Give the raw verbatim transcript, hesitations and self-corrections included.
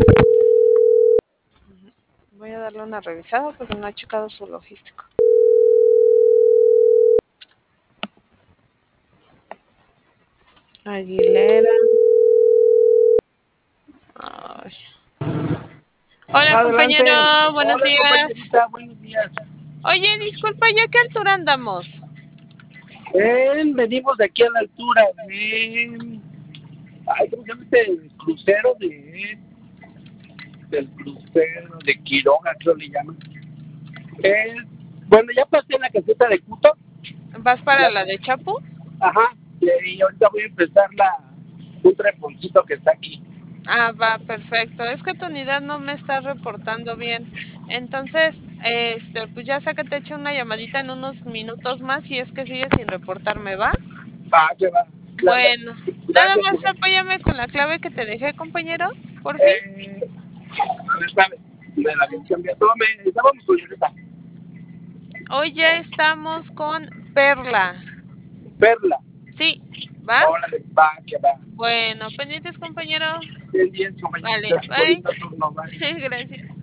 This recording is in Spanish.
Voy a darle una revisada porque no ha checado su logístico. Aguilera. Ay. Hola, Adelante. compañero. Buenos Hola, días. compañerita. Buenos días. Oye, disculpa, ¿ya qué altura andamos? Bien, venimos de aquí a la altura de... Ay, ¿cómo se llama este crucero de... del crucero de Quiroga, creo le llaman? Es... Bueno, ya pasé la caseta de Cuto. ¿Vas para Ya... la de Chapu? Ajá. Y ahorita voy a empezar la... un treponcito que está aquí. Ah, va, perfecto. Es que tu unidad no me está reportando bien. Entonces, este, pues ya sé que te echo una llamadita en unos minutos más y es que sigue sin reportarme, ¿va? Va, que va. Claro. Bueno, nada Gracias, más Iván. apóyame con la clave que te dejé, compañero, por fin. Eh... A ver, espérame. Me la habías cambiado. Me... Estábamos con Violeta. Hoy ya estamos con Perla. Perla. Sí, ¿va? Órale, va, que va. Bueno, pendientes, compañero. Bien, bien, Vale, compañerita. bye. Bonito turno, bye. Gracias.